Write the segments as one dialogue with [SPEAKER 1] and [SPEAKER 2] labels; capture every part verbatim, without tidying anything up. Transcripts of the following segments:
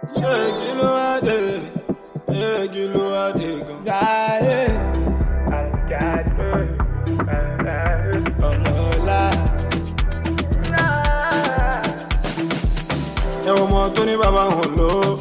[SPEAKER 1] Yeah, kilo ade, yeah, kilo ade gan.
[SPEAKER 2] Yeah, ọmọọlá.
[SPEAKER 1] Ẹ wo ọmọ tó ní bàbá òun lò ó.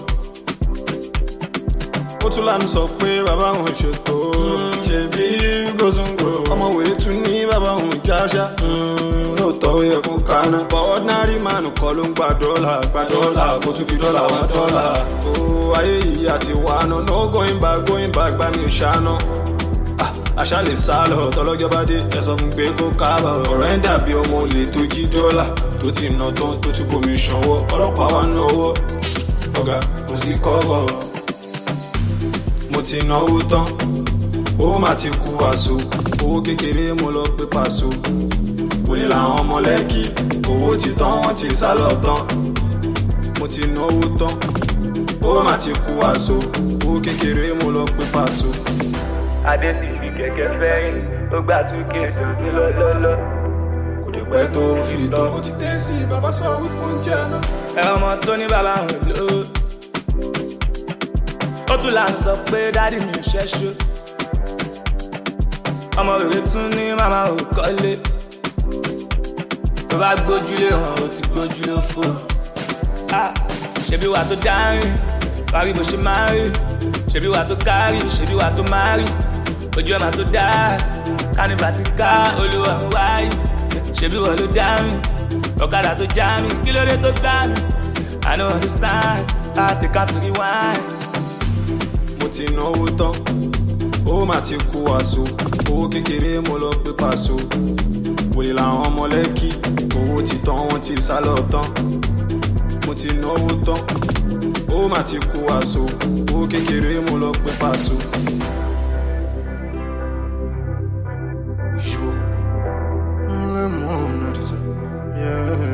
[SPEAKER 1] Ó tún lánàá sọ pé bàbá òun ṣètò. Ṣèbí gòsùngò. Ọmọ wèrè tún ní bàbá òun jáṣá. Lóòótọ́ ó yẹ kó kaná. But ordinary man kọ́ ló ń gba dọ́là. Gba dọ́là kó tún fi dọ́là wá dọ́là. Ó ayé yìí àti wàánu. No going back, going back bá mi ṣáná. Àṣà lè sá lọ tọ́lọ́jọ́ bá dé ẹ sọ fún pé kó káàbọ̀. Ọ̀rọ̀ ẹ̀ dàbí ọmọ olè tó jí dọ́là tó ti ná tán tó tún bomi ṣanwó. Ọlọ́pàá wá náwó ọ̀gá kò sí kọ́bọ̀. Mo ti náwó tán owó má ti kú àṣọ. Owó kékeré mo lọ pé pàṣọ. Wòlé làwọn ọmọ lẹ́kì owó ti tán wọ́n ti sá lọ tán. Mo ti náwó tán owó má ti kú àṣọ. Owó kékeré mo lọ pé pàṣọ.
[SPEAKER 2] Adé sì fi kẹ̀kẹ́ fẹ́yìn ó gbà tún kéèsì ní lọ́lọ́lọ́.
[SPEAKER 1] Kò dé pẹ́ tó fi tán ó ti dé sí bàbá sọ wípé ó ń jẹ́ náà.
[SPEAKER 2] Ẹ ọmọ tó ní bàbá hàn ló. Ó tún là ń sọ pé dádì mi ò ṣẹ́ṣó. Ọmọ rere tún ní màmá ò kọ́lé. Tó bá gbójúlé hàn ó ti gbójúlé fò. Ṣebí wà tó dárìn wá rí bó ṣe máa rí. Ṣebí wà tó kárì ṣebí wà tó máa rí. Ojú ẹ̀ máa tó dá kánìfà ti ká olúwa ń wáyé. Ṣebí wọ́n ló dá mi ọ̀kadà tó já mi kí ló dé tó gbá mi. I don't understand I take out to the wine.
[SPEAKER 1] Mo ti náwó tán owó má ti kú àṣọ. Owó kékeré mo lọ pé pàṣọ. Wòlé làwọn ọmọ lẹ́kì owó ti tán wọ́n ti sá lọ tán. Mo ti náwó tán owó má ti kú àṣọ. Owó kékeré mo lọ pé pàṣọ. Le monde, yeah.